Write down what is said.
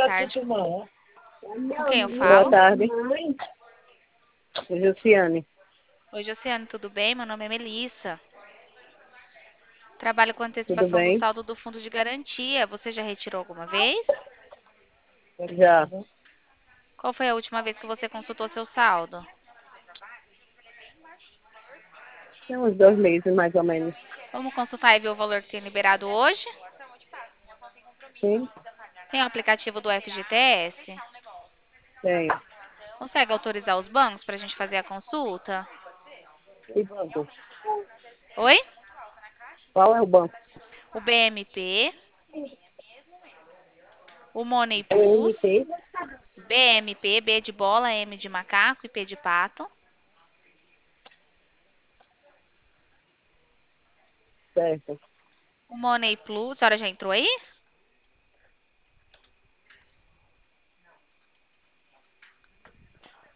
tarde. Com quem eu Boa falo? tarde. Luciane. Oi, Josiane, tudo bem? Meu nome é Melissa. Trabalho com Tudo antecipação do bem? saldo do fundo de garantia. Você já retirou alguma vez? Já. Qual foi a última vez que você consultou seu saldo? Tem uns 2 meses, mais ou menos. Vamos consultar e ver o valor que tem liberado hoje? Sim? Tem o aplicativo do FGTS? Tem. Consegue autorizar os bancos para a gente fazer a consulta? E banco? Oi? Qual é o banco? O BMP, o Money Plus, BNT. BMP, B de bola, M de macaco e P de pato. Certo. O Money Plus, a senhora já entrou aí?